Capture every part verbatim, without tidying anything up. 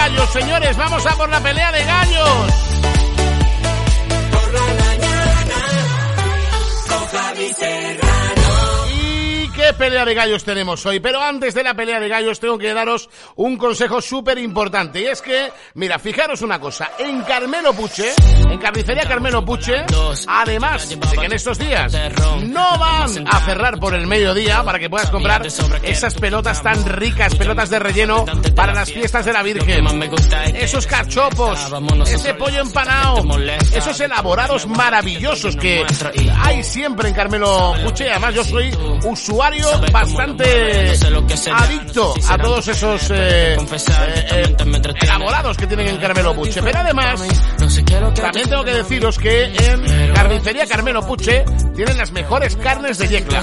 gallos, señores. Vamos a por la pelea de gallos. Por la mañana, con Javi Serrano. ¿Qué pelea de gallos tenemos hoy? Pero antes de la pelea de gallos tengo que daros un consejo súper importante. Y es que, mira, fijaros una cosa. En Carmelo Puche, en Carnicería Carmelo Puche, además de que en estos días no van a cerrar por el mediodía para que puedas comprar esas pelotas tan ricas, pelotas de relleno para las fiestas de la Virgen. Esos cachopos, ese pollo empanado, esos elaborados maravillosos que hay siempre en Carmelo Puche. Además yo soy usuario bastante adicto a todos esos eh, eh, eh, elaborados que tienen en Carmelo Puche. Pero además, también tengo que deciros que en Carnicería Carmelo Puche tienen las mejores carnes de yecla.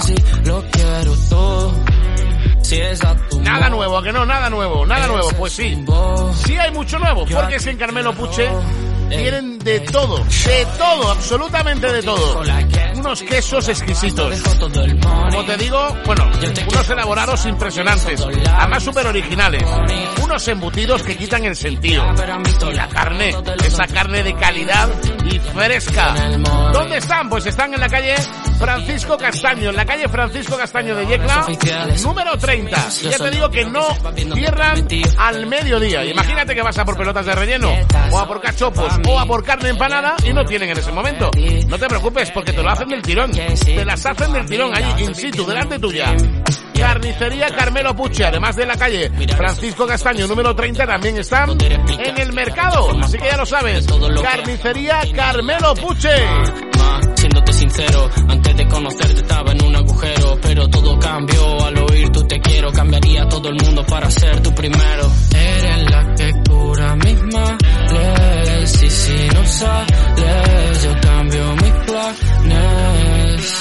Nada nuevo, que no, nada nuevo, nada nuevo. Pues sí, sí hay mucho nuevo, porque es que en Carmelo Puche tienen de todo, de todo, absolutamente de todo. Unos quesos exquisitos. Como te digo, bueno, unos elaborados impresionantes, además súper originales. Unos embutidos que quitan el sentido. Y la carne, esa carne de calidad y fresca. ¿Dónde están? Pues están en la calle Francisco Castaño, en la calle Francisco Castaño de Yecla, número treinta. Ya te digo que no cierran al mediodía. Imagínate que vas a por pelotas de relleno, o a por cachopos, o a por carne empanada y no tienen en ese momento. No te preocupes porque te lo hacen del tirón. Te las hacen del tirón allí, in situ, delante tuya. Carnicería Carmelo Puche, además de la calle Francisco Castaño número treinta, también están en el mercado. Así que ya lo sabes, Carnicería Carmelo Puche. Siéndote sincero, antes de conocerte estaba en un agujero, pero todo cambió al oír tu te quiero. Cambiaría todo el mundo para ser tu primero. Eres la que cura mis males, y si no sales yo cambio mis planes.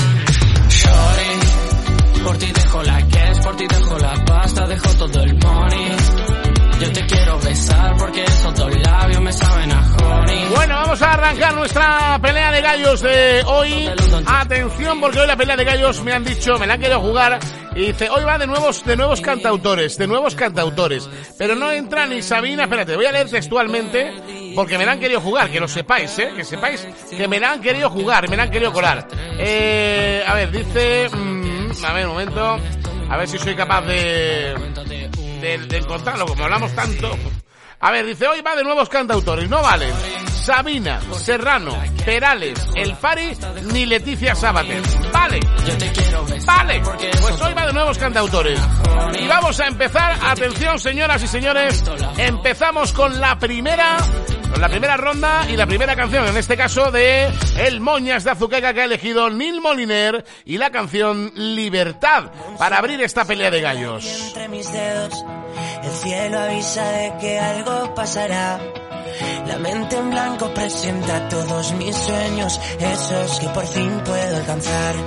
Shorty, por ti dejo la cash, por ti dejo la pasta, dejo todo el money. Yo te quiero besar porque esos dos labios me saben a honey. Bueno, vamos a arrancar nuestra pelea de gallos de hoy. Atención, porque hoy la pelea de gallos me han dicho, me la han querido jugar. Y dice, hoy va de nuevos, de nuevos cantautores, de nuevos cantautores. Pero no entra ni Sabina, espérate, voy a leer textualmente, porque me la han querido jugar, que lo sepáis, eh, que sepáis que me la han querido jugar, me la han querido colar. Eh, a ver, dice, mmm, a ver, un momento, a ver si soy capaz de... De, de encontrarlo, como hablamos tanto. A ver, dice, hoy va de nuevos cantautores, no valen Sabina, Serrano, Perales, El Fari, ni Leticia Sabater. Vale, vale, pues hoy va de nuevos cantautores. Y vamos a empezar, atención señoras y señores, empezamos con la primera, con la primera ronda y la primera canción, en este caso de El Moñas de Azuqueca, que ha elegido Nil Moliner, y la canción Libertad, para abrir esta pelea de gallos. Entre mis dedos, el cielo avisa de que algo pasará. La mente en blanco presenta todos mis sueños, esos que por fin puedo alcanzar.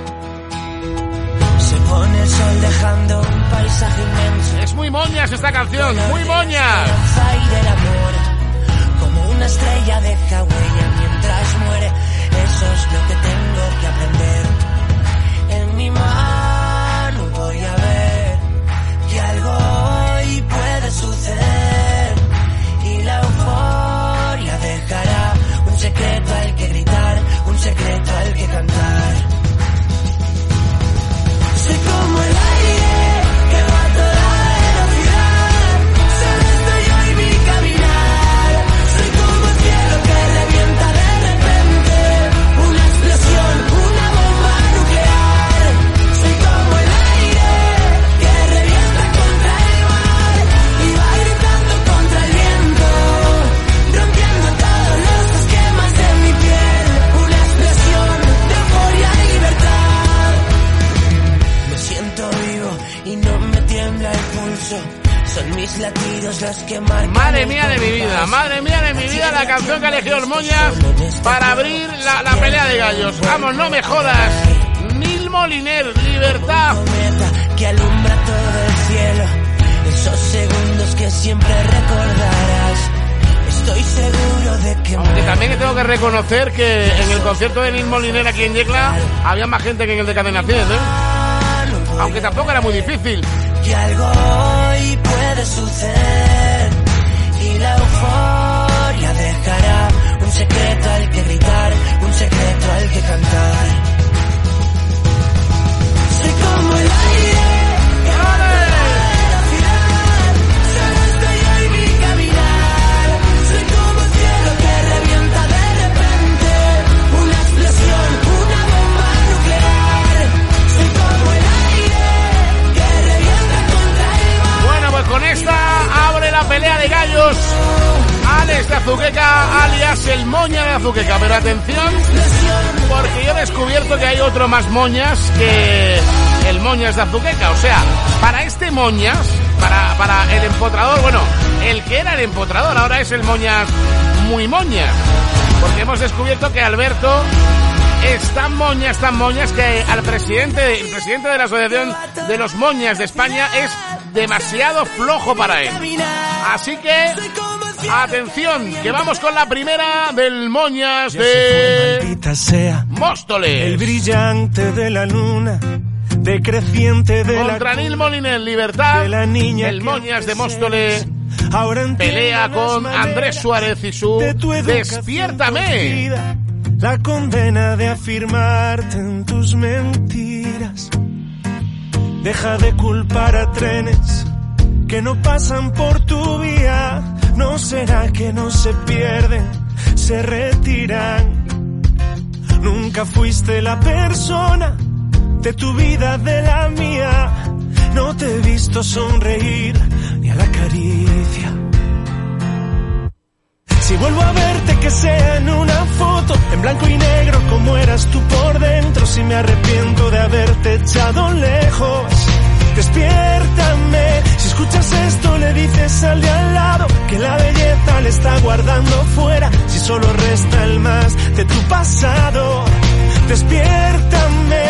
Se pone el sol dejando un paisaje inmenso. Es muy moñas esta canción, muy moñas. Y del amor, como una estrella deja huella mientras muere. Eso es lo que tengo que aprender. En mi mano voy a ver que algo hoy puede suceder, y la euforia dejará un secreto al que gritar, un secreto al que cantar. Soy como el aire que va a toda velocidad, solo estoy yo y mi caminar. Soy como el cielo que revienta de repente, una explosión, una bomba nuclear. Soy como el aire que revienta contra el mar y va gritando contra el viento, rompiendo todos los esquemas de mi piel. Una explosión de euforia y libertad. Me siento vivo y no me tiembla el pulso. Son mis latidos los que marcan. Madre mía de mi vida, madre mía de mi vida, la canción que ha elegido el Moñas para abrir la, la pelea de gallos. Vamos, no me jodas. Nil Moliner, Libertad. Que alumbra todo el cielo, esos segundos que siempre recordarás. Estoy seguro de que... Aunque también tengo que reconocer que en el concierto de Nil Moliner aquí en Yecla había más gente que en el de Cadena cien, ¿eh? Aunque tampoco era muy difícil. Que algo hoy puede suceder, y la euforia dejará un secreto al que gritar, un secreto al que cantar. Soy como el aire que va a la ciudad, solo estoy yo y mi caminar. Soy como el cielo que revienta de repente, una explosión, una bomba nuclear. Soy como el aire que revienta contra el mar. Bueno, pues con esta abre la pelea de gallos Alex de Azuqueca, alias el Moña de Azuqueca. Pero atención, porque yo he descubierto que hay otro más moñas que el Moñas de Azuqueca. O sea, para este Moñas, para, para el empotrador, bueno, el que era el empotrador, ahora es el Moñas muy moñas. Porque hemos descubierto que Alberto es tan moñas, tan moñas, que al presidente, el presidente de la Asociación de los Moñas de España es demasiado flojo para él. Así que, atención, que vamos con la primera del Moñas de maldita sea Móstoles. El brillante de la luna, decreciente de Contra la Nil Moliner, Libertad, de la niña el que Moñas de antes Móstoles eres. Ahora pelea entiendo con las maneras Andrés Suárez y su de tu educación Despiértame. torcida, la condena de afirmarte en tus mentiras. Deja de culpar a trenes que no pasan por tu vía. ¿No será que no se pierden, se retiran? Nunca fuiste la persona de tu vida, de la mía. No te he visto sonreír ni a la caricia. Si vuelvo a verte, que sea en una foto, en blanco y negro como eras tú por dentro. Si me arrepiento de haberte echado lejos, despiértame. Si escuchas esto, le dices al de al lado que la belleza le está guardando fuera. Si solo resta el más de tu pasado, despiértame.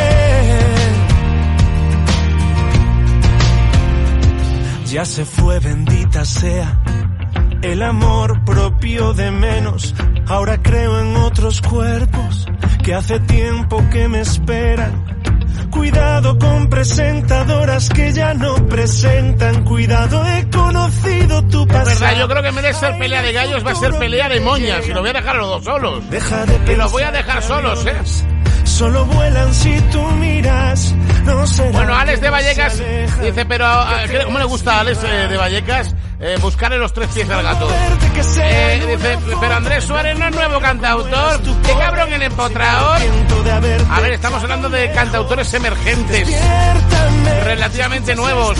Ya se fue, bendita sea, el amor propio de menos. Ahora creo en otros cuerpos que hace tiempo que me esperan. Cuidado con presentadoras que ya no presentan. Cuidado, he conocido tu pasado. Es verdad, yo creo que en vez de ser pelea de gallos va a ser pelea de moñas. Y lo voy a dejar a los dos solos. Deja de y los voy a dejar solos, ¿eh? Solo vuelan si tú miras. No será. Bueno, Alex de Vallecas dice, pero ¿cómo le gusta a Alex eh, de Vallecas eh, buscarle los tres pies al gato? Eh, dice, pero Andrés Suárez no es nuevo cantautor. Qué cabrón el empotrador. A ver, estamos hablando de cantautores emergentes, relativamente nuevos.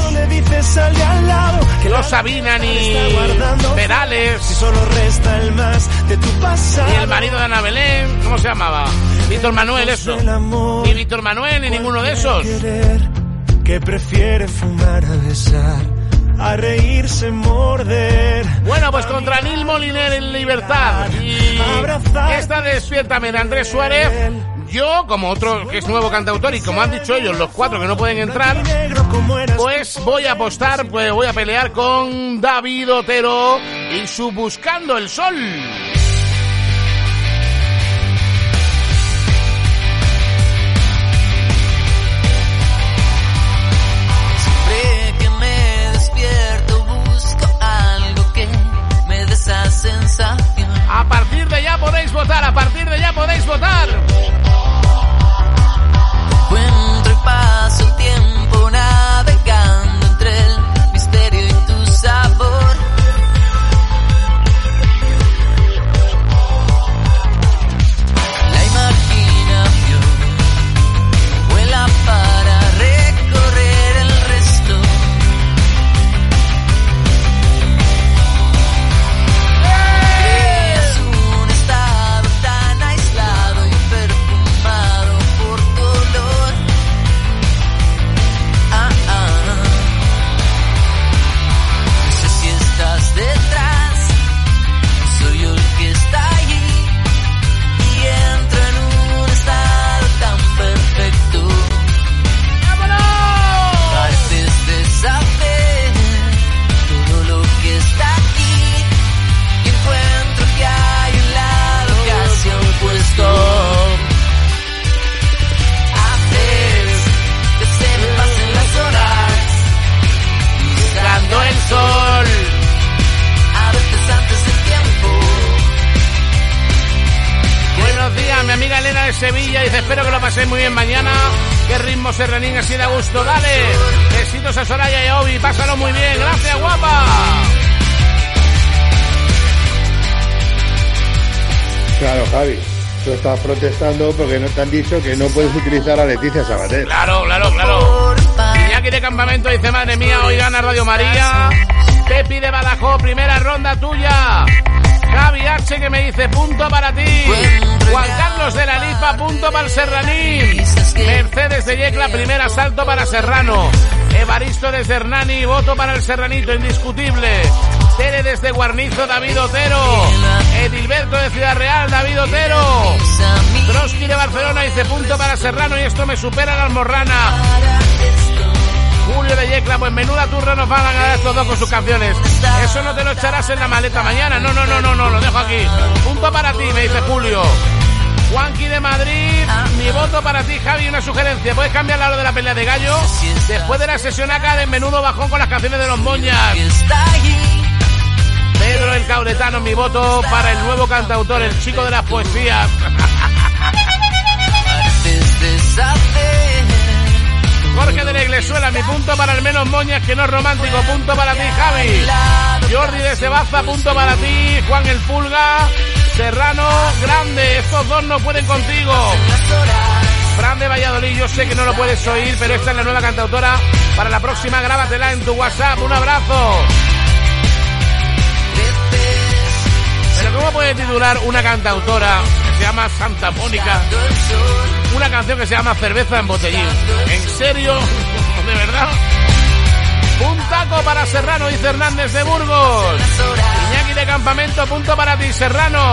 No Sabina ni Perales, ni el marido de Ana Belén, ¿cómo se llamaba? Víctor Manuel, eso. Ni Víctor Manuel, ni ninguno de esos. Que prefiere fumar a besar, a reírse, morder. Bueno, pues contra Nil Moliner en Libertad y esta Despiértame de Andrés Suárez, yo, como otro que es nuevo cantautor y como han dicho ellos, los cuatro que no pueden entrar, pues voy a apostar, pues voy a pelear con David Otero y su Buscando el Sol. Esa sensación. A partir de ya podéis votar, a partir de ya podéis votar. Encuentro y paso el tiempo navegando entre el misterio y tu sabor. Sevilla dice, espero que lo paséis muy bien mañana. Qué ritmo serranín, así de gusto, dale. Besitos a Soraya y a Obi, pásalo muy bien, gracias, guapa. Claro, Javi, tú estás protestando porque no te han dicho que no puedes utilizar a Leticia Sabater. Claro, claro, claro. Iñaki de Campamento dice, madre mía, hoy gana Radio María. Pepi de Badajoz, primera ronda tuya. Javi H que me dice, punto para ti. Juan Carlos de la Lipa, punto para el Serranín. Mercedes de Yecla, primer asalto para Serrano. Evaristo desde Hernani, voto para el Serranito, indiscutible. Tere desde Guarnizo, David Otero. Edilberto de Ciudad Real, David Otero. Trotsky de Barcelona dice, punto para Serrano y esto me supera la Almorrana. Julio de Yecla, pues menuda turra nos van a ganar estos dos con sus canciones. Eso no te lo echarás en la maleta mañana. No, no, no, no, no, lo dejo aquí. Punto para ti, me dice Julio. Juanqui de Madrid, mi voto para ti, Javi, una sugerencia. ¿Puedes cambiar la hora de la pelea de gallo? Después de la sesión acá de menudo bajón con las canciones de los Moñas. Pedro el Cauretano, mi voto para el nuevo cantautor, el chico de las poesías. Jorge de la Iglesuela, mi punto para el menos Moñas que no es romántico, punto para ti, Javi. Jordi de Sebaza, punto para ti. Juan el Pulga, Serrano, grande, estos dos no pueden contigo. Fran de Valladolid, yo sé que no lo puedes oír, pero esta es la nueva cantautora. Para la próxima, grábatela en tu WhatsApp, un abrazo. Pero ¿cómo puede titular una cantautora que se llama Santa Mónica una canción que se llama Cerveza en Botellín? ¿En serio? ¿De verdad? Un taco para Serrano, dice Hernández de Burgos. Iñaki de Campamento, punto para ti, Serrano.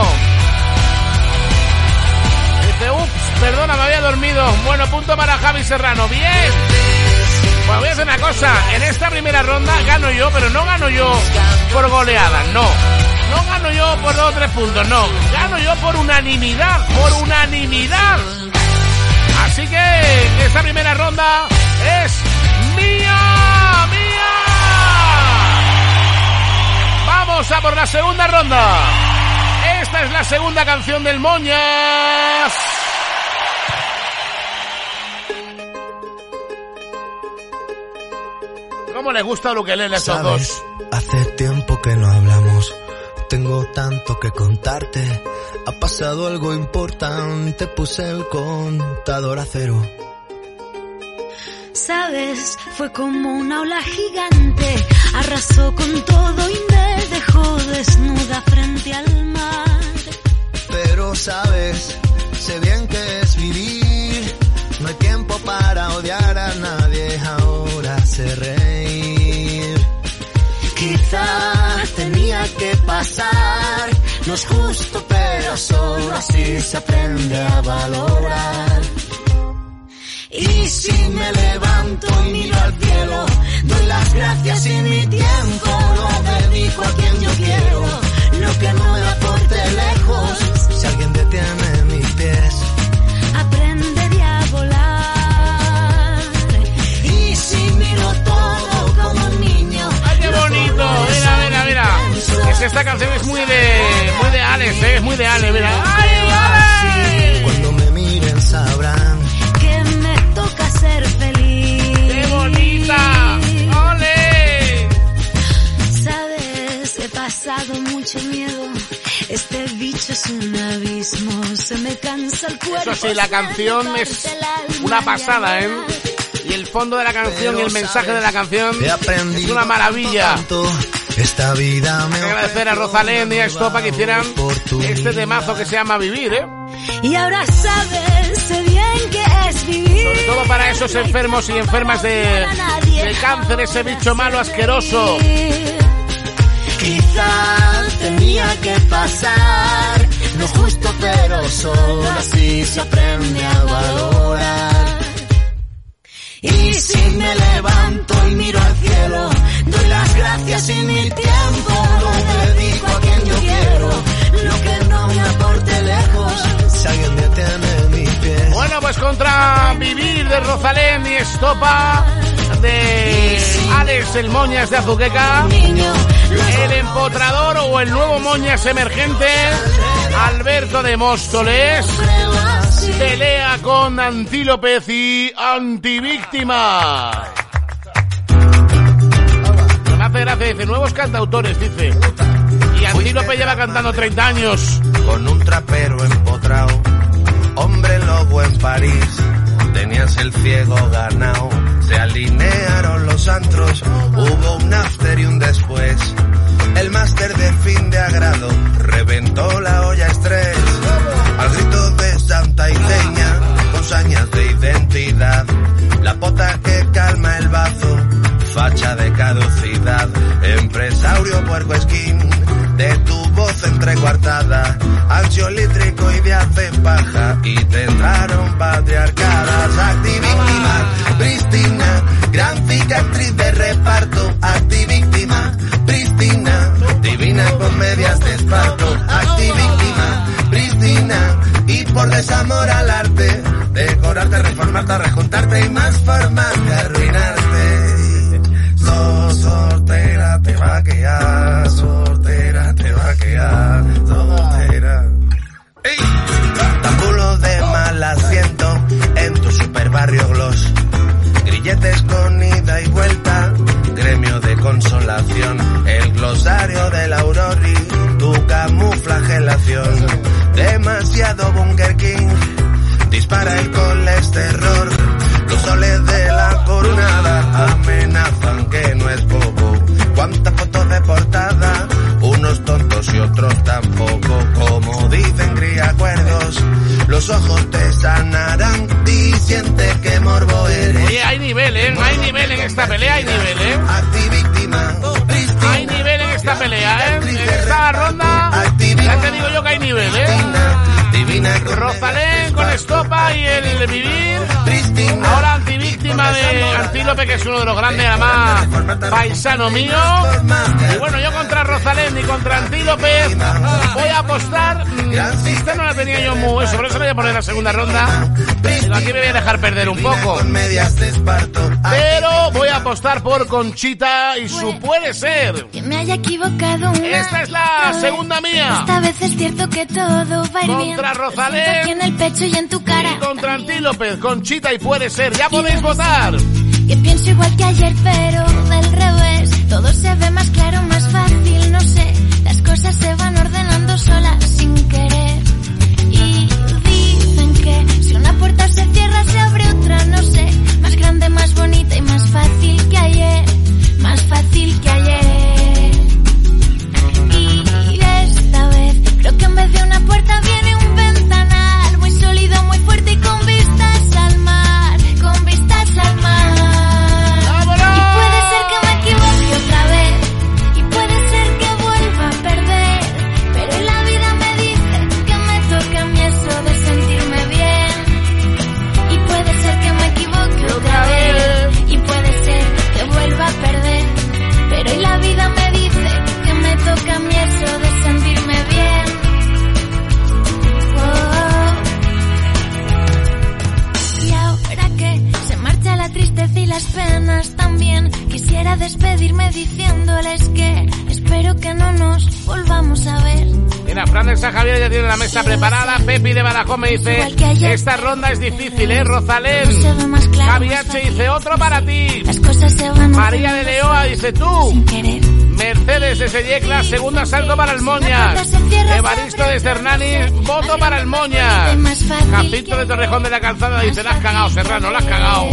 Dice, ups, perdona, me había dormido. Bueno, punto para Javi Serrano. Bien. Pues voy a hacer una cosa. En esta primera ronda gano yo, pero no gano yo por goleada, no. No gano yo por dos o tres puntos, no. Gano yo por unanimidad, por unanimidad. Así que esta primera ronda es mía, mía. Vamos a por la segunda ronda. Esta es la segunda canción del Moñas. ¿Cómo les gusta lo que leen estos dos? Hace tiempo que no hablamos. Tengo tanto que contarte. Ha pasado algo importante. Puse el contador a cero. Sabes, fue como una ola gigante. Arrasó con todo y me dejó desnuda frente al mar. Pero sabes, sé bien que es vivir. No hay tiempo para odiar a nadie. Ahora sé reír. Quizá tenía que pasar. No es justo, pero solo así se aprende a valorar. Y si me levanto y miro al cielo, doy las gracias y mi tiempo lo dedico a quien yo quiero. Lo que no me aporte lejos, si alguien detiene mis pies, aprenderé a volar. Y si miro todo como un niño. ¡Ay, qué bonito! Mira, mira, mira. Es que esta canción es muy de, muy de Alex, ¿eh? Es muy de Alex, mira. ¡Ay, Alex! Cuando me miren sabrán que me toca ser feliz. ¡Qué bonita! ¡Ole! Sabes, he pasado mucho miedo. Este bicho es un abismo. Se me cansa el cuerpo. Eso sí, la canción es una pasada, ¿eh? Y el fondo de la canción y el mensaje de la canción es una maravilla. Esta vida me Hay que agradecer a Rosalén y a Estopa que hicieran este temazo que se llama Vivir, ¿eh? Y ahora sabes, sé bien que es vivir. Sobre todo para esos enfermos y enfermas de, de cáncer, ese bicho malo asqueroso. Quizá tenía que pasar. No es justo, pero solo así se aprende a valorar. Y si me levanto y miro al cielo, doy las gracias y mi tiempo lo dedico a quien yo quiero. Lo que no me aporte lejos, si alguien detiene mis pies. Bueno, pues contra Vivir de Rosalén y Estopa de Alex el Moñas de Azuqueca, el empotrador o el nuevo Moñas emergente Alberto de Móstoles. pelea con Antílope y Antivíctima. Me hace gracia, dice, nuevos cantautores, dice. Y Antílope lleva cantando treinta años. Con un trapero empotrado, hombre lobo en París, tenías el ciego ganado. Se alinearon los antros, hubo un after y un después. El máster de fin de agrado reventó la olla estrés. Al grito de santa y leña, con sañas de identidad. La pota que calma el bazo, facha de caducidad. Empresario puerco esquín, de tu voz entrecuartada. Ansiolítrico y de hace paja, y te entraron patriarcadas. Activíctima, prístina, gran cicatriz de reparto. Activíctima, prístina, divina con medias de esparto. Activíctima, prístina, y por desamor al arte, decorarte, reformarte, rejuntarte y más formas de arruinarte. So, soltera te va a quedar, soltera te va a quedar, soltera. ¡Ey! Tambulo de mal asiento en tu super barrio Gloss. Grilletes con ida y vuelta, gremio de consolación. El glosario del Aurori, tu camuflagelación. Demasiado Bunker King, dispara el colesterol. Los soles de la coronada amenazan que no es poco. Cuántas fotos de portada, unos tontos y otros tampoco. Como dicen griacuerdos, los ojos te sanarán. Di siente que morbo eres. Oye, hay nivel, ¿eh? Hay nivel en esta pelea, hay nivel, ¿eh? Activíctima, hay nivel en esta pelea, ¿eh? En esta ronda, ya te digo yo que hay nivel, ¿eh? Rosalén con Estopa y el Vivir. Ahora Antivíctima de Antílope, que es uno de los grandes, además paisano mío. Y bueno, yo contra Rosalén y contra Antílope voy a apostar. Esta no la tenía yo muy eso, por eso le voy a poner la segunda ronda. Pero aquí me voy a dejar perder un poco. Pero voy a apostar por Conchita y su Puede Ser. Que me haya equivocado una Esta es la segunda mía. Esta vez es cierto que todo va a ir bien. Contra Rosalén aquí en el pecho y en tu cara. Y contra Antílope, Conchita y Puede Ser. Ya podéis votar. Que pienso igual que ayer, pero del revés. Todo se ve más claro, más fácil, no sé. Las cosas se van ordenando solas sin querer. Y dicen que si una puerta se cierra, se abre otra, no sé. Más grande, más bonita y más fácil que ayer. Más fácil que ayer. Y esta vez creo que en vez de una puerta viene un ventanal. Muy sólido, muy fuerte y con vistas al mar. Con vistas al mar. Y puede ser que me equivoque otra vez. Y puede ser que vuelva a perder. Pero en la vida me dice que me toca a mí eso de sentirme bien. Y puede ser que me equivoque otra vez. Y puede ser que vuelva a perder. Pero en la vida me dice que me toca a mí eso de sentirme bien. Y ahora que se marcha la tristeza y las penas también, quisiera despedirme diciéndoles que espero que no nos volvamos a ver. Mira, Fran del San Javier ya tiene la mesa preparada. Pepi de Badajoz me dice, esta ronda es difícil, ¿eh, Rosalén? Javi H dice, otro para ti. Las cosas se van a María de Leoa dice, tú. sin querer. Mercedes de Sellecla, segundo asalto para el Moñas. Evaristo de Cernani, voto para el Moñas. Jacinto de Torrejón de la Calzada dice, la has cagado, Serrano, la has cagado.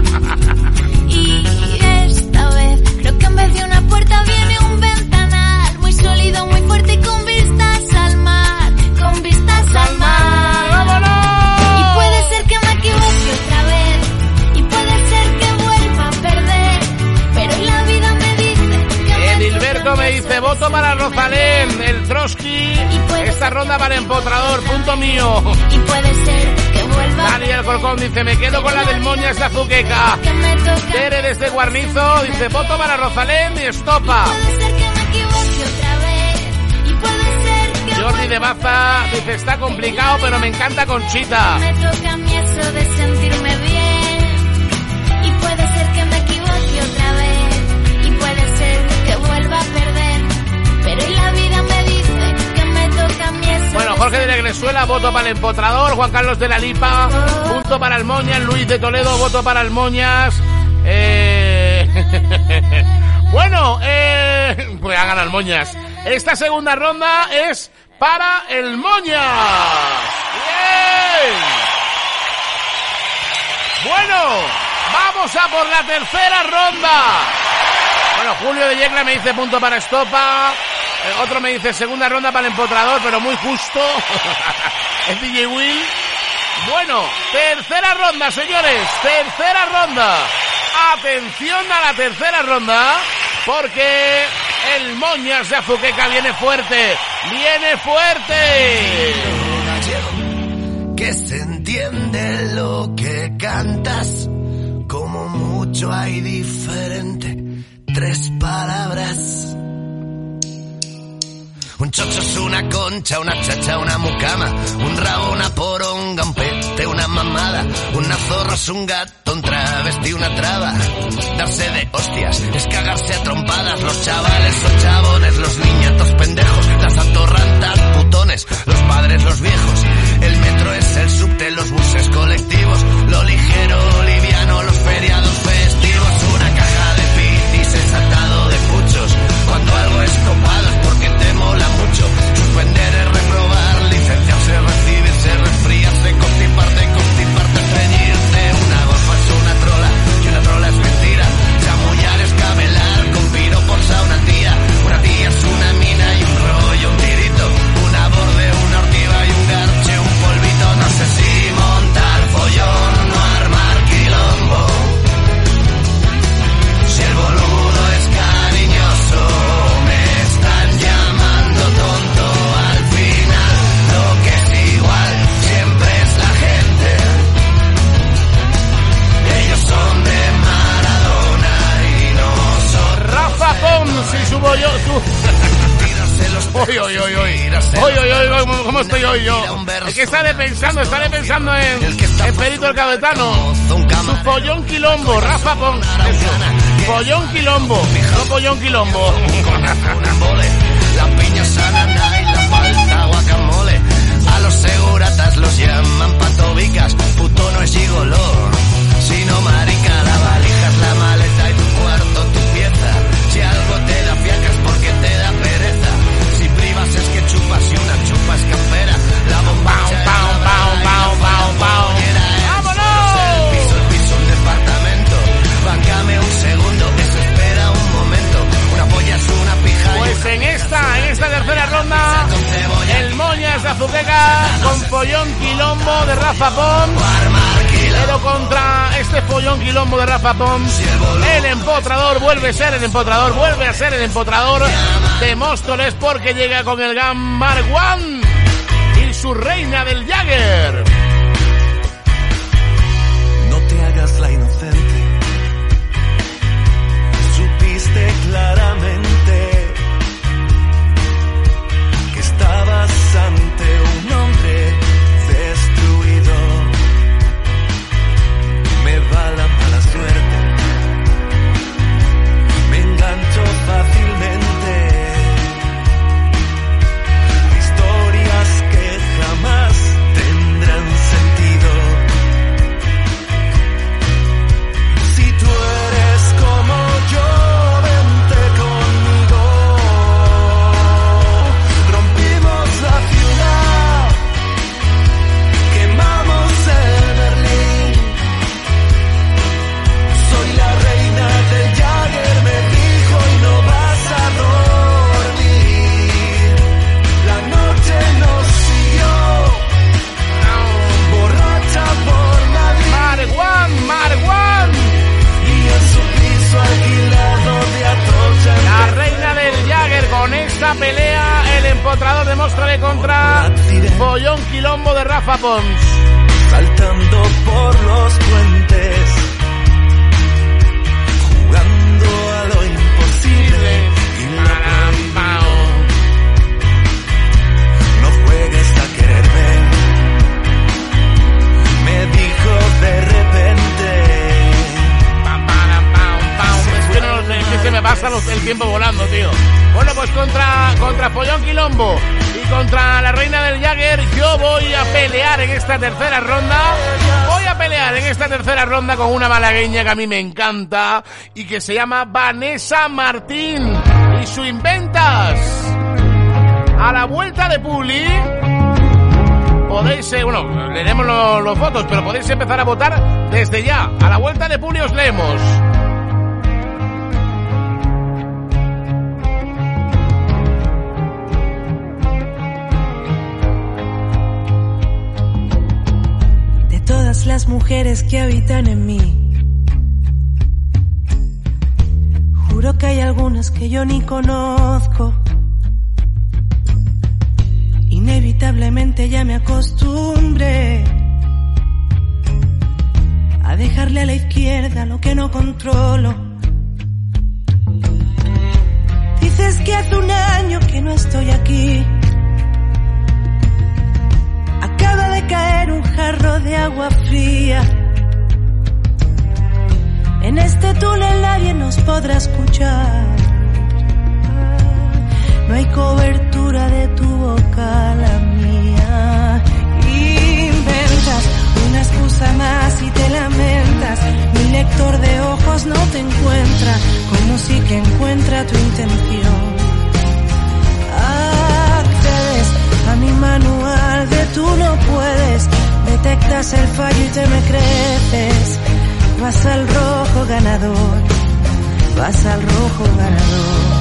Y esta vez creo que en vez de una puerta viene un ventanal. Muy sólido, muy fuerte y con vistas al mar. Con vistas al mar. ¡Vámonos! Y puede ser que me equivoque otra vez. Y puede ser que vuelva a perder. Pero en la vida me dice que me Edilberto me dice, voto para Rosalén, el Trotsky. Esta ronda para Empotrador, punto mío. Y puede ser que vuelva a Daniel Corcón dice, me quedo con la del Moñas, la Zuqueca. Tere desde Guarnizo dice, voto para Rosalén y Estopa. Puede ser que me equivoque otra vez. Y puede ser que Jordi de Baza dice, está complicado, pero me encanta Conchita. me toca a mí eso de sentirme bien. Y puede ser que me equivoque otra vez. Y puede ser que vuelva a perder. Pero en la vida me dice que me toca a mí eso. Bueno, Jorge de Negresuela Málaga, voto para el Empotrador. Juan Carlos de la Lipa, punto para el Moñas. Luis de Toledo, voto para el Moñas. Eh... bueno, eh... pues hagan al Moñas. Esta segunda ronda es para el Moñas. ¡Bien! Bueno, vamos a por la tercera ronda. Bueno, Julio de Yecla me dice punto para Estopa. Eh, otro me dice segunda ronda para el Empotrador, pero muy justo. Es D J Will. Bueno, tercera ronda, señores. Tercera ronda. Atención a la tercera ronda, porque el Moñas de Azuqueca viene fuerte. Viene fuerte. Que se entiende lo que cantas. Como mucho hay diferente. Tres palabras. Un chocho es una concha, una chacha, una mucama, un rabo, una poronga, un pete, una mamada, una zorra es un gato, un travesti, una traba. Darse de hostias es cagarse a trompadas. Los chavales son chabones, los niñatos pendejos, las atorrantas putones, los padres, los viejos. El metro es el subte, los buses colectivos, lo ligero, liviano, los feriados festivos. Una caja de pitis es atado de puchos. Cuando algo es copado es porque te mola mucho. Suspender es reprobar, licenciarse, recibirse, resfriarse, constiparte, constiparte, ceñirte. Una golfa es una trola y una trola es mentira. Chamullar es camelar, con piropos a una tía. Una tía es una mina y un rollo, un tirito. Una borde, una ortiva y un garche, un polvito. No sé si montar follón o armar quilombo. Si el boludo es cariñoso, me están llamando tonto. Al final lo que es igual siempre es la gente. Ellos son de Maradona y no son Rafa Pons y su bollo. Hoy, hoy, hoy, hoy. Hoy, hoy, hoy, ¿cómo, cómo estoy hoy yo? Es que estaré pensando, estaré pensando en, en Perito el Cabetano. Su pollón quilombo, Rafa Pons. Eso. Pollón quilombo, no pollón quilombo. La piña sana y la falta guacamole. A los seguratas los llaman patobicas. Puto no es gigoló, sino marica. La valija es la maleta y tu cuarto tu pieza. Si algo te da fiacas porque te da pereza. Si privas es que chupas y una chupa es campera. La bombacha es la ¡vámonos! El piso, el piso, un departamento. Báncame un segundo que se espera un momento. Una polla es una pija. Pues en esta, en esta tercera ronda, el Moñas de Azuqueca con pollón quilombo de Rafa Pons. Pero contra este pollón quilombo de Rafa Pons, el Empotrador vuelve a ser el Empotrador, vuelve a ser el Empotrador de Móstoles, porque llega con el Gan Marwan y su reina del Jagger. No te hagas la inocente. Supiste claramente que estabas ante un hombre destruido. Me va la mala suerte, me engancho fácilmente. Historias que jamás tendrán sentido. Si tú eres como yo, vente conmigo. Rompimos la ciudad, quemamos el Berlín. Soy la reina del Jagger, me dijo, y no vas a dormir. La noche nos siguió, borracha por Madrid. Marwan, Marwan, Y en su piso alquilado de Atocha. la reina del Jagger. Con esta pelea, el Empotrador de Móstoles contra pollón quilombo de Rafa Pons. Saltando por los puentes, jugando a lo imposible y lo prohibido. No juegues a quererme, me dijo de repente. Pam, pam, pam, pam. Es que, no, es que se me pasa los- el tiempo volando, tío. Bueno, pues contra, contra pollón quilombo y contra la reina del Jagger. Yo voy a pelear en esta tercera ronda. Voy a pelear en esta tercera ronda con una malagueña que a mí me encanta y que se llama Vanessa Martín y su Inventas. A la vuelta de Publi podéis, eh, bueno, leeremos los, los votos, pero podéis empezar a votar desde ya. A la vuelta de Publi os leemos. Todas las mujeres que habitan en mí, juro que hay algunas que yo ni conozco. Inevitablemente ya me acostumbré a dejarle a la izquierda lo que no controlo. Dices que hace un año que no estoy aquí. Acaba de caer un jarro de agua fría. En este túnel nadie nos podrá escuchar. No hay cobertura de tu boca, la mía. Inventas una excusa más y te lamentas. Mi lector de ojos no te encuentra, como si que encuentra tu intención. Accedes a mi manual de tú no puedes, detectas el fallo y te me creces. Vas al rojo ganador, vas al rojo ganador.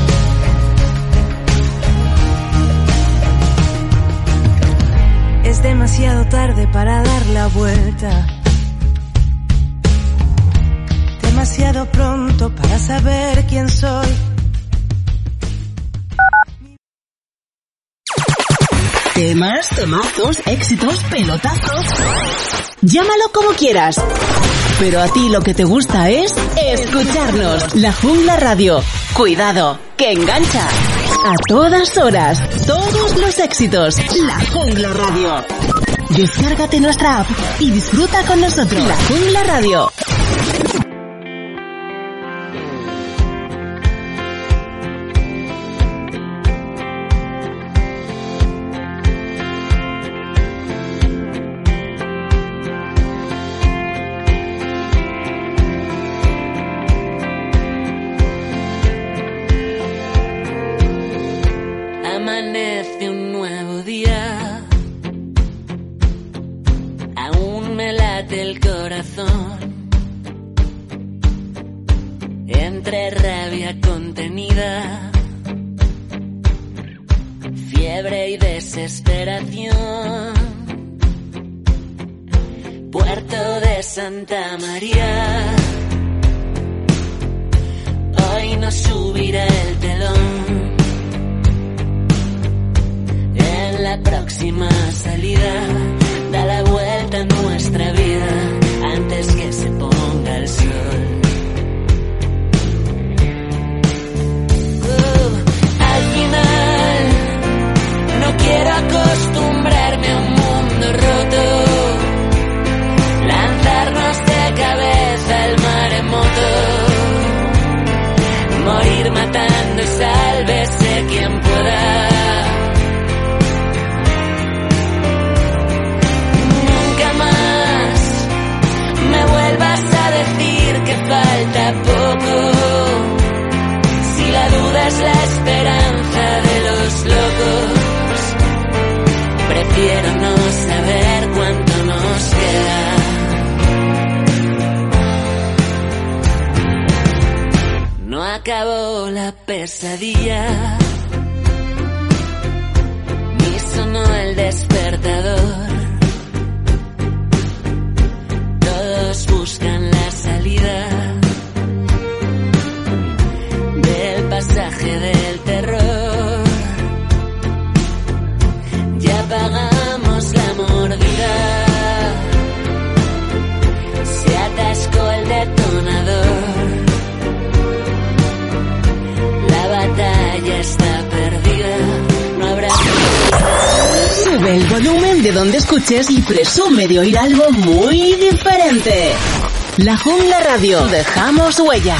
Es demasiado tarde para dar la vuelta, demasiado pronto para saber quién soy. Temas, temazos, éxitos, pelotazos. Llámalo como quieras. Pero a ti lo que te gusta es escucharnos. La Jungla Radio. Cuidado, que engancha. A todas horas, todos los éxitos. La Jungla Radio. Descárgate nuestra app y disfruta con nosotros. La Jungla Radio. Amanece un nuevo día, aún me late el corazón, entre rabia contenida, fiebre y desesperación. Puerto de Santa María, hoy nos subirá el telón. En la próxima salida, da la vuelta a nuestra vida antes que se ponga el sol. Uh, al final, no quiero acostumbrarme a un mundo roto, lanzarnos de cabeza al maremoto, morir matando y sálvese quien pueda. Vuelvas a decir que falta poco, si la duda es la esperanza de los locos, prefiero no saber cuánto nos queda. No acabó la pesadilla, ni sonó el despertador. Buscan la salida del pasaje del terror. Ya pagamos la mordida, se atascó el detonador. La batalla está perdida, no habrá. Sube el volumen de donde escuches y presume de oír algo muy diferente. La Jungla Radio. Dejamos huella.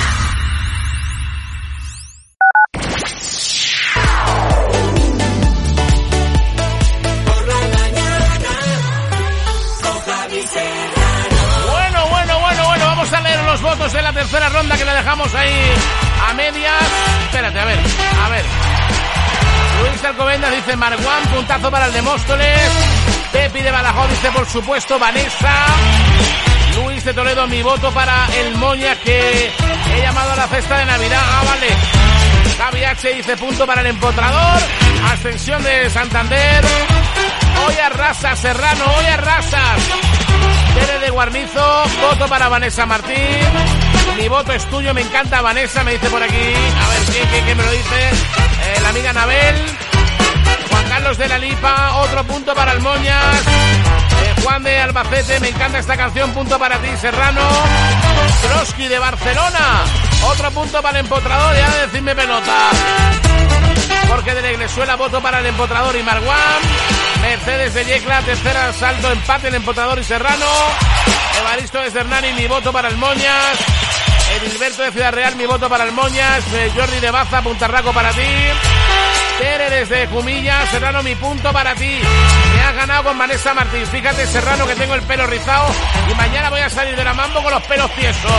a medias. Espérate, a ver, a ver. Luis Alcobendas dice Marguán, puntazo para el de Móstoles. Pepi de Badajoz dice, por supuesto, Vanessa. Luis de Toledo, mi voto para el Moñas, que he llamado a la cesta de Navidad. Ah, vale. Javi H dice, punto para el Empotrador. Ascensión de Santander. Hoy arrasa Serrano, hoy arrasas. Tere de Guarnizo, voto para Vanessa Martín. Mi voto es tuyo, me encanta Vanessa, me dice por aquí. A ver, ¿qué, qué, qué me lo dice? Eh, la amiga Anabel. Juan Carlos de la Lipa, otro punto para el Moñas. Eh, Juan de Albacete, me encanta esta canción, punto para ti, Serrano. Trotsky de Barcelona, otro punto para el Empotrador, ya de decirme pelota. Jorge de la Iglesuela, voto para el Empotrador y Marguán. Mercedes de Yecla, tercera salto, empate el Empotrador y Serrano. Evaristo de Hernani, mi voto para el Moñas. Edilberto de Ciudad Real, mi voto para el Moñas. Eh, Jordi de Baza, Puntarraco para ti. Tere desde Jumilla, Serrano, mi punto para ti. Me has ganado con Vanessa Martín. Fíjate, Serrano, que tengo el pelo rizado y mañana voy a salir de la Mambo con los pelos tiesos.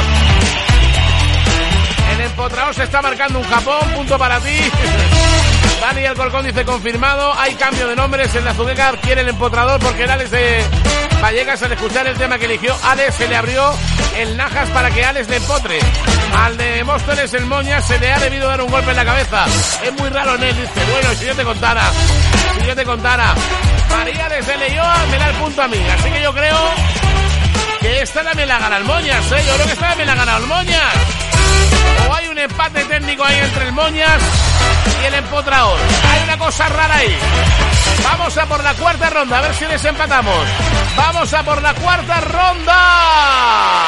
El Empotrador se está marcando un Japón, punto para ti. Dani Alcorcón dice confirmado, hay cambio de nombres en la Azuqueca, quiere el Empotrador porque el Alex de Vallecas, al escuchar el tema que eligió Alex, se le abrió el Najas para que Alex le empotre. Al de Móstoles, el Moñas, se le ha debido dar un golpe en la cabeza. Es muy raro en él, dice, bueno, si yo te contara, si yo te contara. María desde Leioa me da el punto a mí, así que yo creo que esta también la gana el Moñas, ¿eh? Yo creo que esta también la ha ganado el Moñas. O hay un empate técnico ahí entre el Moñas y el Empotrador. Hay una cosa rara ahí. Vamos a por la cuarta ronda, a ver si desempatamos. Vamos a por la cuarta ronda.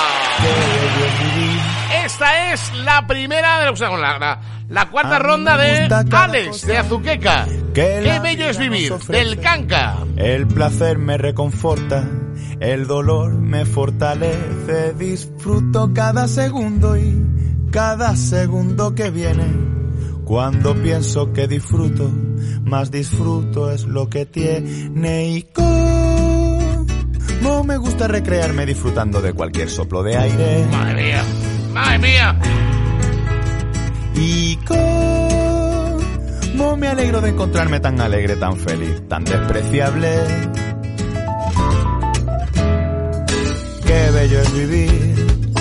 Esta es la primera de la, la, la cuarta ronda de Alex de Azuqueca. Qué bello es vivir, del Canca. El placer me reconforta, el dolor me fortalece. Disfruto cada segundo y cada segundo que viene. Cuando pienso que disfruto, más disfruto es lo que tiene. Y como me gusta recrearme disfrutando de cualquier soplo de aire. Madre mía, madre mía. Y como me alegro de encontrarme tan alegre, tan feliz, tan despreciable. Qué bello es vivir.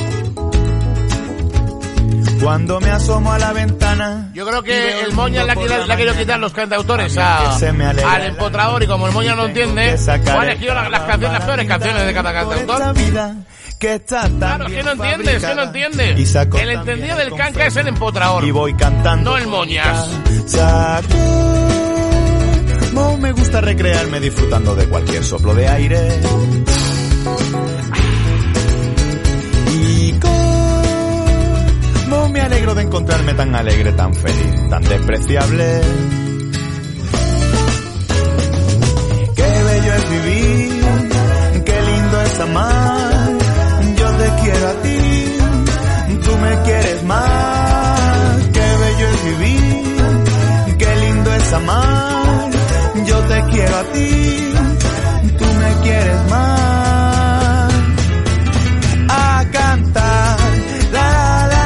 Cuando me asomo a la ventana. Yo creo que el Moñas le ha querido quitar los cantautores a, al Empotrador, y como el Moñas no entiende, ha elegido las, las canciones, las peores canciones de cada cantautor. Claro, es que no entiende, es que no entiende. El entendido del Canca es el Empotrador, y voy cantando, no el Moñas. Como me gusta recrearme disfrutando de cualquier soplo de aire. Me alegro de encontrarme tan alegre, tan feliz, tan despreciable. Qué bello es vivir, qué lindo es amar. Yo te quiero a ti, tú me quieres más. Qué bello es vivir, qué lindo es amar. Yo te quiero a ti, tú me quieres más. A cantar, la la.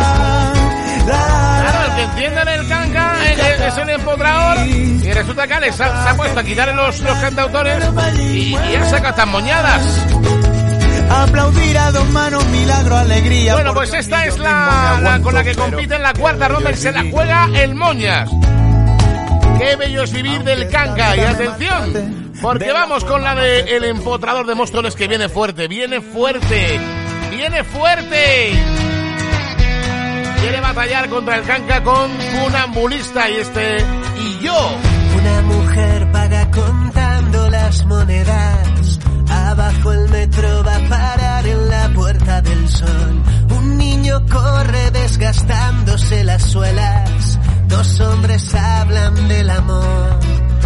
Entienden el Canca, es el Empotrador, y resulta que Alex se ha, se ha puesto a quitarle los, los cantautores y, y ha sacado estas moñadas. Aplaudir a dos manos, milagro, alegría. Bueno, pues esta es la, la con la que compite en la cuarta ronda y se la juega el Moñas. Qué bello es vivir del Canca. Y atención, porque vamos con la de el Empotrador de Móstoles, que viene fuerte, viene fuerte, viene fuerte. Quiere batallar contra el Canca con Funambulista y este y yo. Una mujer vaga contando las monedas. Abajo el metro va a parar en la Puerta del Sol. Un niño corre desgastándose las suelas. Dos hombres hablan del amor.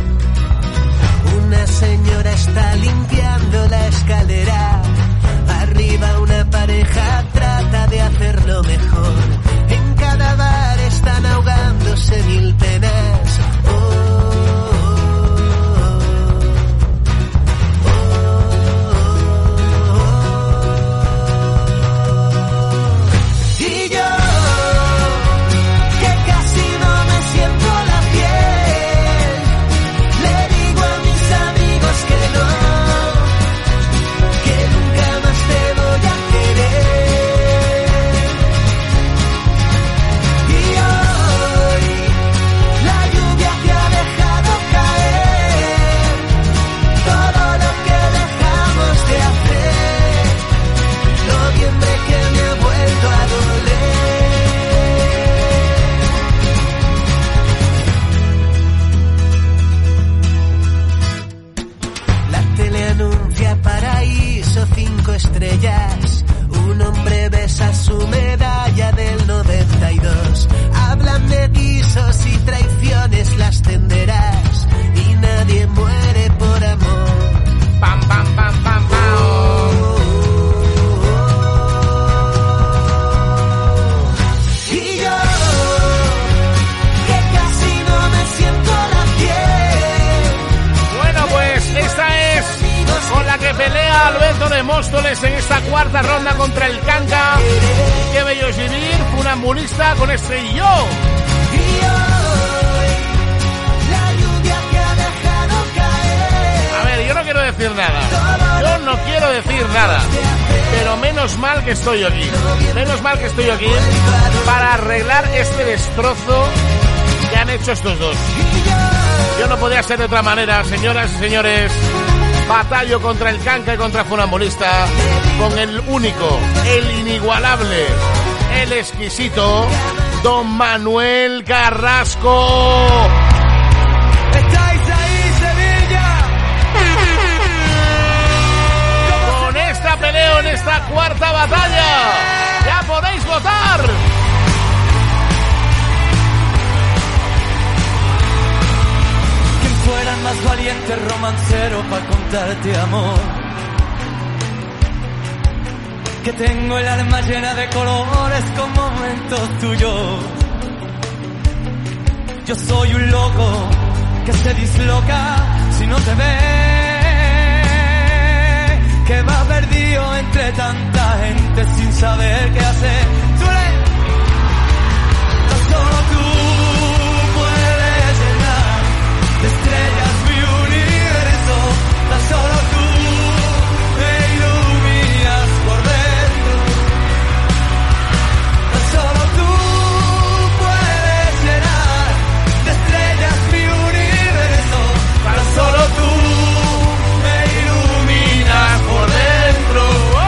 Una señora está limpiando la escalera. Arriba una pareja trata de hacerlo mejor. En cada bar están ahogándose mil penas. Oh, oh, oh, oh. Y yo Reto de Móstoles en esta cuarta ronda contra el Kanka. Qué bello es vivir, funambulista con este y yo. A ver, yo no quiero decir nada. Yo no quiero decir nada. Pero menos mal que estoy aquí. Menos mal que estoy aquí para arreglar este destrozo que han hecho estos dos. Yo no podía ser de otra manera, señoras y señores. Batallo contra el Kanka y contra Funambulista con el único, el inigualable, el exquisito Don Manuel Carrasco. ¿Estáis ahí, Sevilla? Con esta pelea en esta cuarta batalla, ya podéis votar. Fuera el más valiente romancero para contarte amor, que tengo el alma llena de colores con momentos tuyos. Yo soy un loco que se disloca si no te ve, que va perdido entre tanta gente sin saber qué hacer. ¡Suele! Tan solo tú puedes llenar de estrellas mi universo, tan solo tú me iluminas por dentro, tan solo tú puedes llenar de estrellas mi universo, tan solo tú me iluminas por dentro.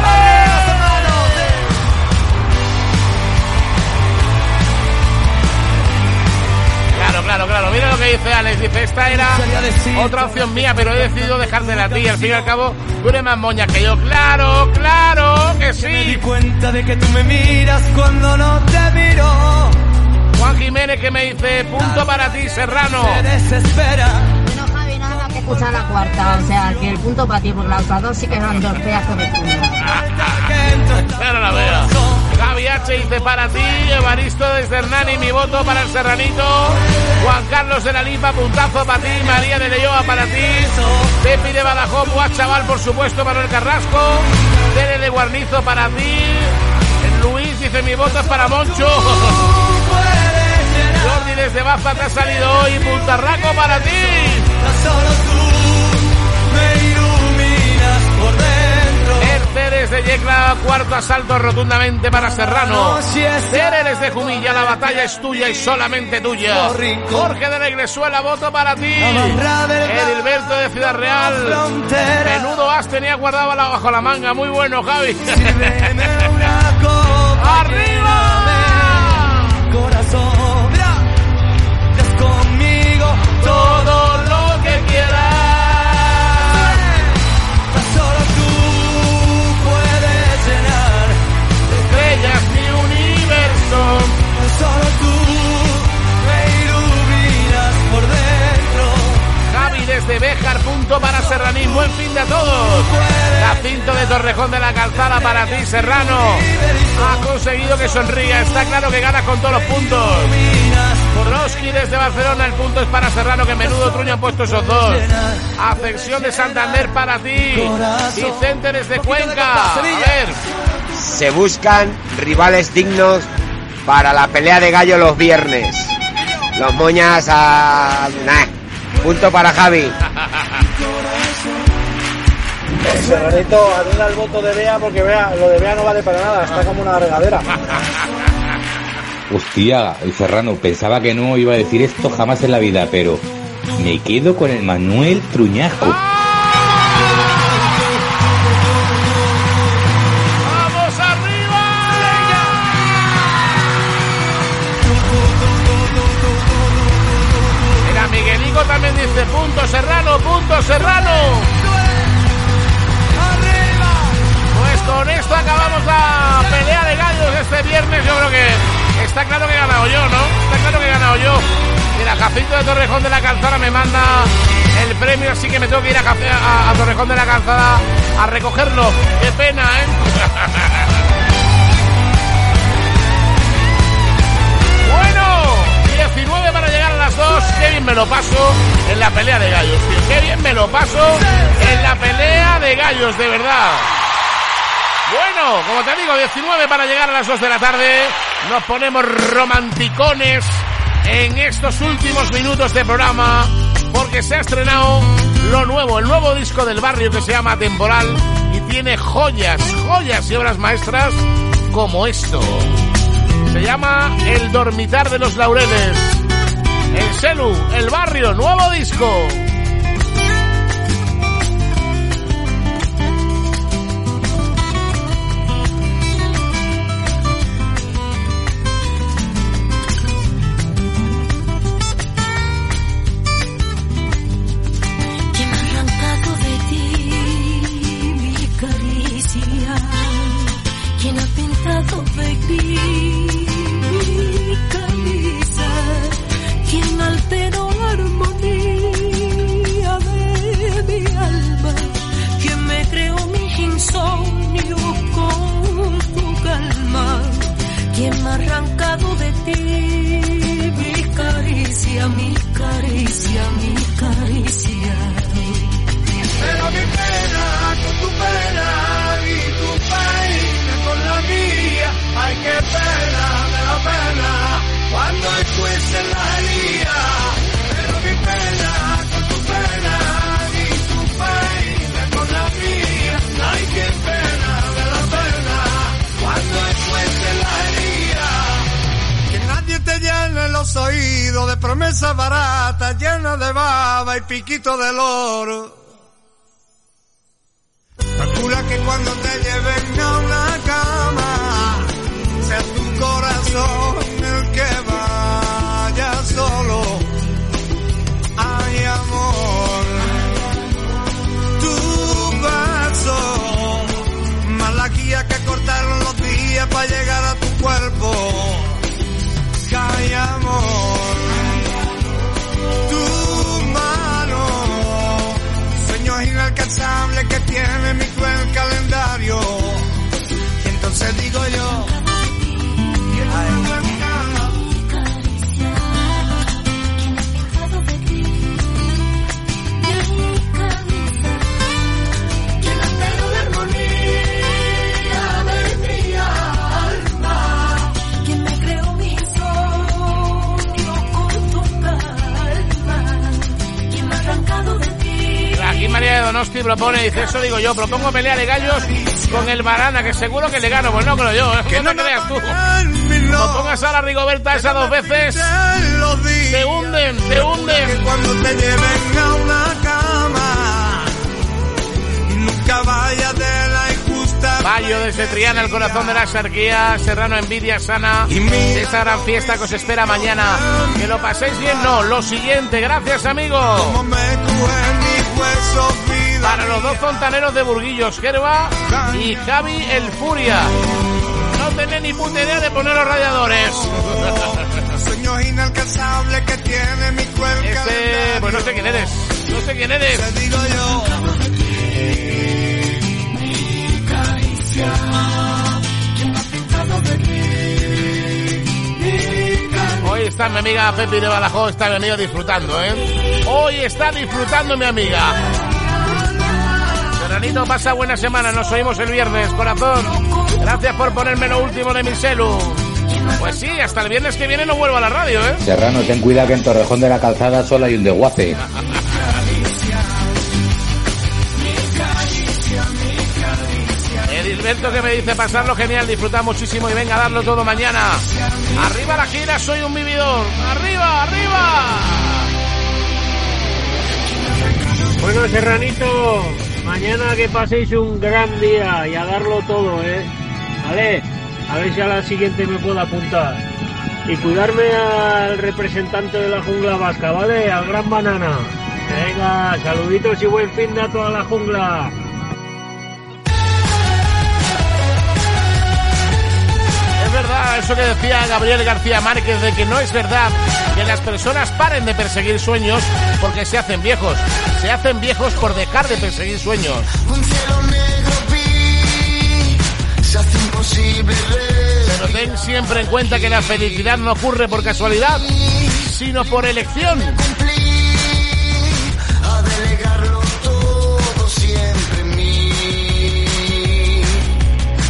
Claro, claro, mira lo que dice Alex, dice, esta era otra opción mía, pero he decidido dejártela a ti, y al fin y al cabo, tú eres más moña que yo. Claro, claro que sí. Me di cuenta de que tú me miras cuando no te miro. Juan Jiménez que me dice, punto para ti, Serrano. Se desespera. No, Javi, nada más que escuchar la cuarta, o sea, que el punto para ti, porque las otras dos sí que eran dos pedazos de puño. Claro, la vea. Javi H dice para ti, Evaristo desde Hernani, mi voto para el Serranito. Juan Carlos de la Lipa, puntazo para ti. María de Leyoa para ti. Pepi de Badajoz, buah, chaval, por supuesto, Manuel Carrasco. Tere de Guarnizo para ti. Luis dice mi voto es para Moncho. Jordi desde Baza te ha salido hoy, puntarraco para ti. Solo tú me iluminas por dentro. Mercedes de Yecla, cuarto asalto rotundamente para Serrano. Tere desde Jumilla, la batalla es tuya y solamente tuya. Jorge de la Iglesuela, voto para ti. Edilberto de Ciudad Real. Menudo as tenía guardado bajo la manga, muy bueno, Javi. ¡Arriba! Corazón, haz conmigo todo lo que quieras. Tan solo tú puedes llenar de estrellas mi universo. Tan solo tú me iluminas por dentro. Javi desde Béjar, punto para Serranín, buen fin de todos. Jacinto de Torrejón de la Calzada para ti, Serrano. Ha conseguido que sonría, está claro que ganas con todos los puntos. Roski desde Barcelona, el punto es para Serrano, que menudo truño han puesto esos dos. Ascensión de Santander para ti. Vicente desde Cuenca. A ver. Se buscan rivales dignos para la pelea de gallo los viernes. Los moñas a... Nah. Punto para Javi. Serranito, anula el voto de Bea porque Bea, lo de Bea no vale para nada, está como una regadera. Hostia, el Serrano, pensaba que no iba a decir esto jamás en la vida, pero me quedo con el Manuel Truñasco. ¡Vamos arriba! Mira, Miguelico también dice punto Serrano, punto Serrano. Con esto acabamos la pelea de gallos este viernes. Yo creo que está claro que he ganado yo, ¿no? Está claro que he ganado yo. Mira, Jacinto de Torrejón de la Calzada me manda el premio, así que me tengo que ir a, a, a Torrejón de la Calzada a recogerlo. Qué pena, ¿eh? Bueno, diecinueve para llegar a las dos. Qué bien me lo paso en la pelea de gallos, tío. Qué bien me lo paso en la pelea de gallos, de verdad. Bueno, como te digo, diecinueve para llegar a las dos de la tarde. Nos ponemos romanticones en estos últimos minutos de programa, porque se ha estrenado lo nuevo, el nuevo disco del Barrio, que se llama Temporal, y tiene joyas, joyas y obras maestras como esto. Se llama El Dormitar de los Laureles. El Selu, El Barrio, nuevo disco. Arrancado de ti, mi caricia, mi caricia, mi caricia. Pero mi pena con tu pena y tu pena con la mía. Ay, qué pena, me da pena cuando escuches la herida. Pero mi pena con tu pena y tu pena con la mía. Ay, qué pena, me da pena cuando escuches la herida. Nadie te llene los oídos de promesas baratas, llenas de baba y piquito de loro. Procura que cuando te lleven a una cama, sea tu corazón el que vaya solo. Ay, amor, tu vaso, más la guía que cortaron los días para llegar a tu cuerpo. Ay, amor, tu mano, sueños inalcanzables que tiene mi cruel calendario. Y entonces digo yo, ay, aquí María de Donosti propone, dice, eso digo yo, propongo pelea de gallos con el Barana, que seguro que le gano. Pues no creo yo, ¿eh? Que no te creas tú. Como pongas a la Rigoberta esas dos veces, te hunden, te hunden. Cuando te lleven a una cama, nunca vayas de la injusta. Bayo desde Triana, el corazón de la Sarquía, Serrano, envidia sana de esta gran fiesta que os espera mañana. Que lo paséis bien, no, lo siguiente, gracias amigos. Para los dos fontaneros de Burguillos, Gerba y Javi el Furia. No tenés ni puta idea de poner los radiadores. Sueños inalcanzables que tiene mi cuerpo. Este, pues no sé quién eres. No sé quién eres. Te digo yo. Hoy está mi amiga Pepi de Badajoz, está mi amiga disfrutando, ¿eh? Hoy está disfrutando mi amiga. Serranito, pasa buena semana, nos oímos el viernes, corazón. Gracias por ponerme lo último de mi celu. Pues sí, hasta el viernes que viene no vuelvo a la radio, ¿eh? Serrano, ten cuidado que en Torrejón de la Calzada solo hay un desguace. Edilberto que me dice pasarlo genial, disfrutar muchísimo y venga a darlo todo mañana. Arriba la gira, soy un vividor. Arriba, arriba. Bueno, Serranito, mañana que paséis un gran día y a darlo todo, ¿eh? Vale, a ver si a la siguiente me puedo apuntar. Y cuidarme al representante de la jungla vasca, ¿vale? Al Gran Banana. Venga, saluditos y buen fin de a toda la jungla. Es verdad eso que decía Gabriel García Márquez, de que no es verdad que las personas paren de perseguir sueños porque se hacen viejos. Se hacen viejos por dejar de perseguir sueños. Un cielo negro vi, se hace imposible ver. Pero ten siempre en cuenta que la felicidad no ocurre por casualidad, sino por elección. A delegarlo todo siempre en mí.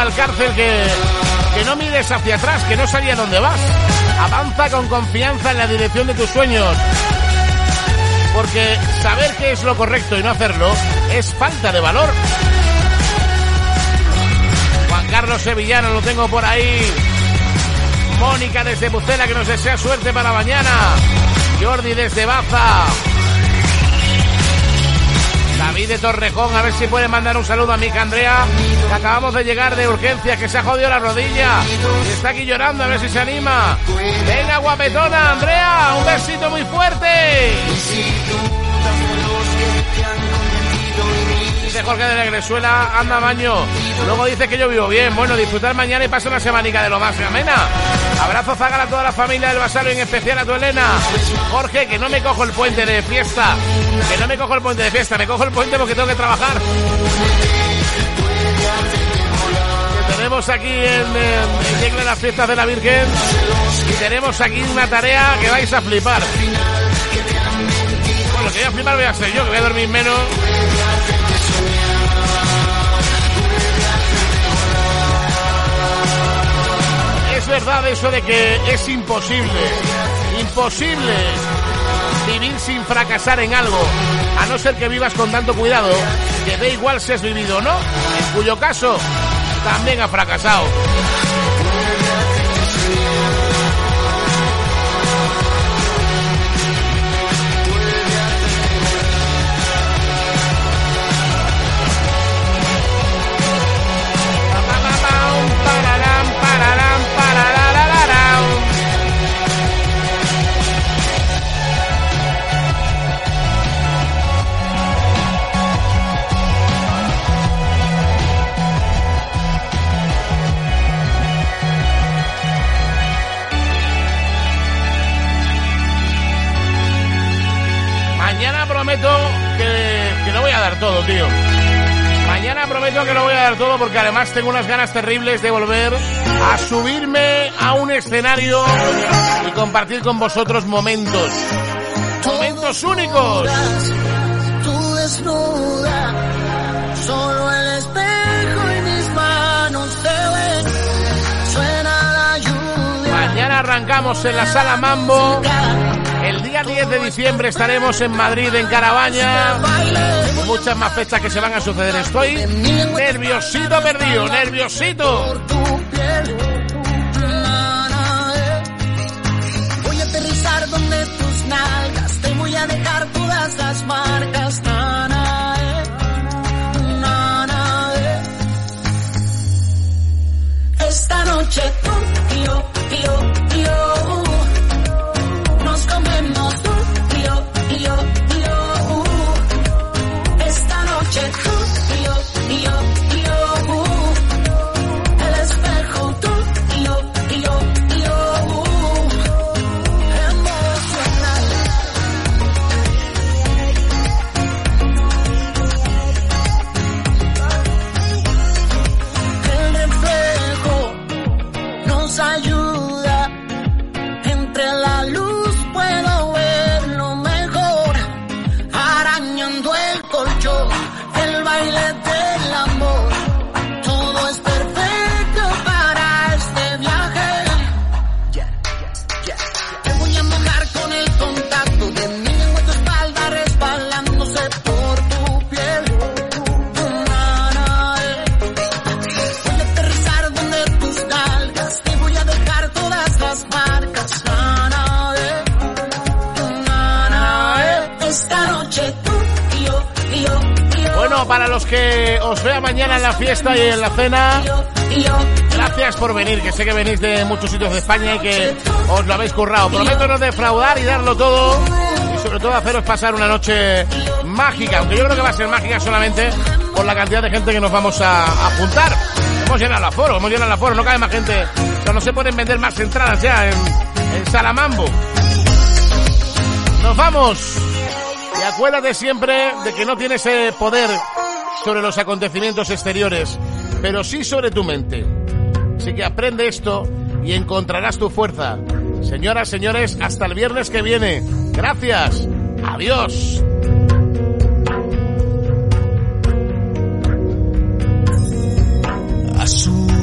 Valcárcel que, que no mires hacia atrás, que no sabía dónde vas. Avanza con confianza en la dirección de tus sueños. Porque saber qué es lo correcto y no hacerlo es falta de valor. Juan Carlos Sevillano lo tengo por ahí. Mónica desde Pucela que nos desea suerte para mañana. Jordi desde Baza. David de Torrejón, a ver si puede mandar un saludo a mi hija Andrea, que acabamos de llegar de urgencia, que se ha jodido la rodilla y está aquí llorando, a ver si se anima. Venga, guapetona, Andrea, un besito muy fuerte. Dice Jorge de la Gresuela, anda Maño, luego dice que yo vivo bien. Bueno, disfrutar mañana y pasa una semanica de lo más amena. Abrazo Zagal a toda la familia del Basalio, en especial a tu Elena. Jorge, que no me cojo el puente de fiesta, que no me cojo el puente de fiesta, me cojo el puente porque tengo que trabajar. Que tenemos aquí en, en, en las fiestas de la Virgen y tenemos aquí una tarea que vais a flipar. Bueno, que voy a flipar voy a ser yo, que voy a dormir menos. Es verdad eso de que es imposible, imposible vivir sin fracasar en algo, a no ser que vivas con tanto cuidado, que da igual si has vivido o no, en cuyo caso también ha fracasado. Prometo que, que lo voy a dar todo, tío. Mañana prometo que lo voy a dar todo porque además tengo unas ganas terribles de volver a subirme a un escenario y compartir con vosotros momentos. Momentos únicos. Tú desnuda, solo el espejo y mis manos te ven. Suena la lluvia. Mañana arrancamos en la Sala Mambo. El día diez de diciembre estaremos en Madrid, en Carabaña. Muchas más fechas que se van a suceder. Estoy nerviosito perdido, nerviosito. Voy a aterrizar donde tus nalgas, te voy a dejar todas las marcas. Na, na, eh, na, na, eh. Esta noche tú y yo, y yo, y yo. Comemos tú y yo, y yo, y yo, uh. Esta noche tú y yo, y yo, y yo, uh. El espejo tú y yo, y yo, y yo, uh. Emocional. El reflejo nos ayuda entre la luz. Puedo ver lo mejor, arañando el colchón, el baile del amor. Todo es perfecto para este viaje. Te voy a mojar con el contacto de mi lengua en tu espalda, resbalándose por tu piel. Na, na, eh. Voy a aterrizar donde tus nalgas, te voy a dejar todas las marcas. Na, na, eh. Esta noche tú y yo, y yo, y yo. Bueno, para los que os vea mañana en la fiesta y en la cena, gracias por venir, que sé que venís de muchos sitios de España y que os lo habéis currado. Prometo no defraudar y darlo todo y sobre todo haceros pasar una noche mágica, aunque yo creo que va a ser mágica solamente por la cantidad de gente que nos vamos a, a apuntar. Hemos llenado el aforo, hemos llenado el aforo, no cabe más gente, pero no se pueden vender más entradas ya en, en Sala Mambo. Nos vamos. Y acuérdate siempre de que no tienes ese poder sobre los acontecimientos exteriores, pero sí sobre tu mente. Así que aprende esto y encontrarás tu fuerza. Señoras, señores, hasta el viernes que viene. Gracias. Adiós. Azul.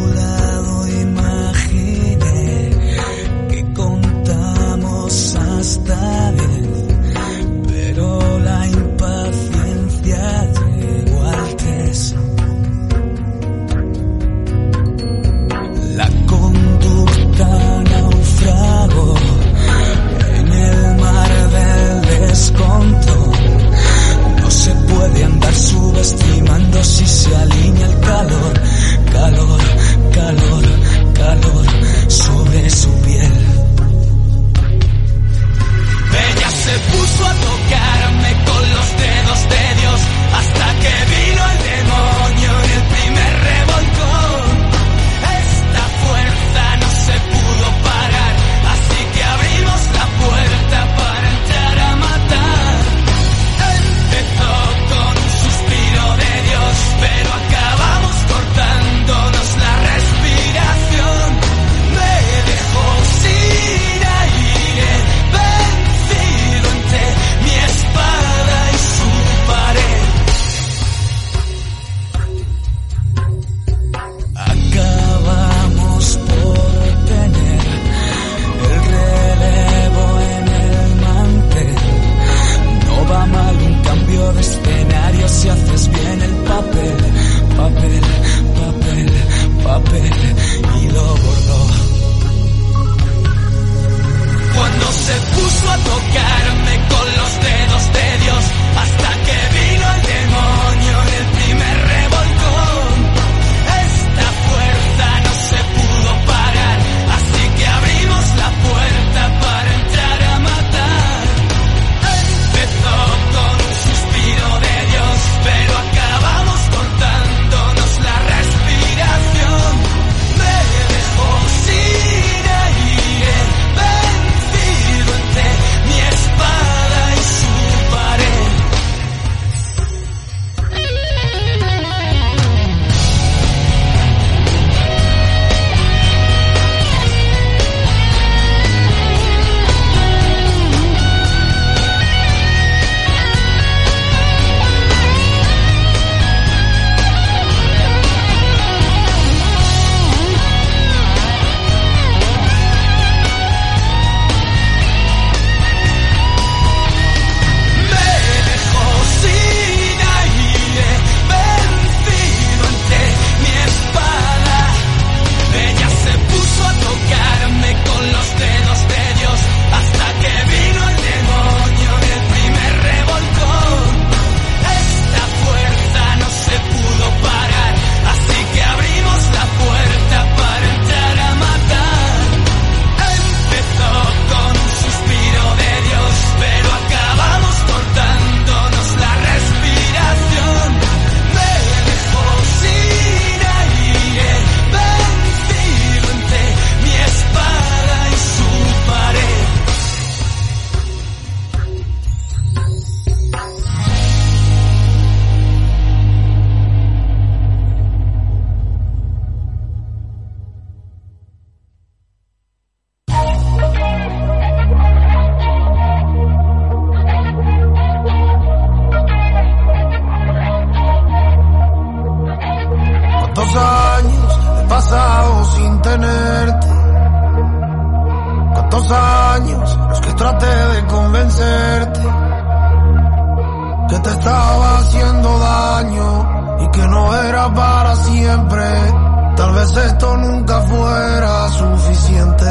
¿Cuántos años he pasado sin tenerte? ¿Cuántos años los que traté de convencerte que te estaba haciendo daño y que no era para siempre? Tal vez esto nunca fuera suficiente.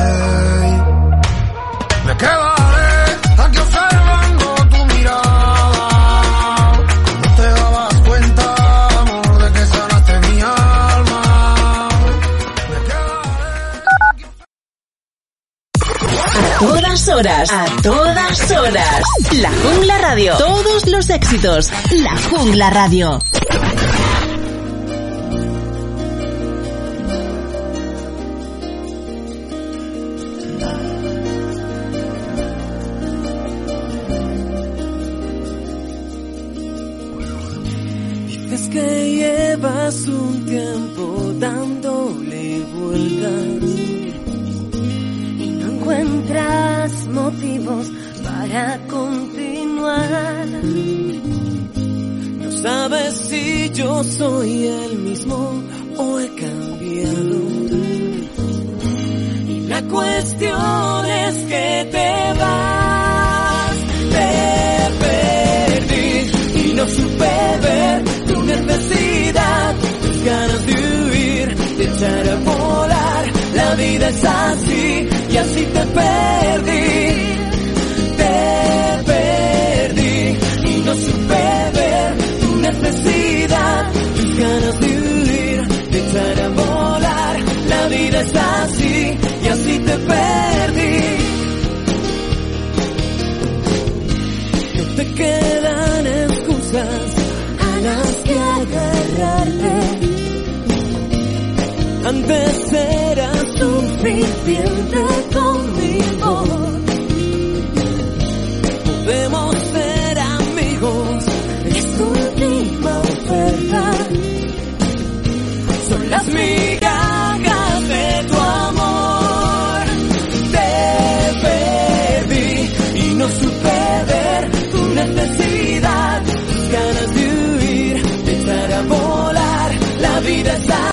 Me quedaré aquí observando tu mirada. No te dabas cuenta, amor, de que sanaste mi alma. Me quedaré. A todas horas, a todas horas. La Jungla Radio. Todos los éxitos. La Jungla Radio. Dices que llevas un tiempo dándole vueltas y no encuentras motivos para continuar. No sabes si yo soy el mismo o he cambiado. Y la cuestión es que te vas, te perdí y no supe ver tu necesidad, tus ganas de huir, de echar a volar. La vida es así y así te perdí, te perdí y no supe ver tu necesidad, tus ganas de huir, de echar a volar. La vida es así y así te perdí. No te quedan excusas a las que agarrarte. Antes era suficiente conmigo. Podemos ser amigos, es tu última oferta. Son las mías.